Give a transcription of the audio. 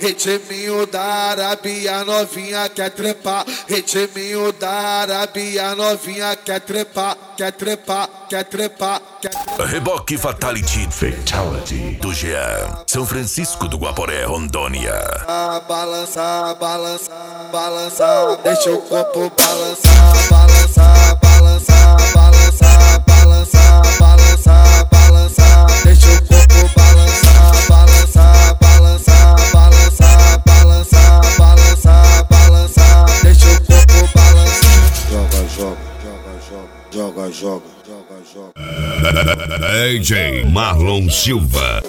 Ritminho da Arábia, novinha quer trepar. Ritminho da Arábia, novinha quer trepar, quer trepar, quer trepar, quer trepar. Reboque Fatality do Jean, São Francisco do Guaporé, Rondônia. Balança, balança, balança, deixa o corpo balançar, balançar, balançar, balançar, balançar, balançar, balançar, deixa o corpo balançar, balançar, balançar, balançar, balançar, balançar, balançar, deixa o corpo balançar. Joga, joga, joga, joga, joga, joga, joga, joga. DJ Marlon Silva.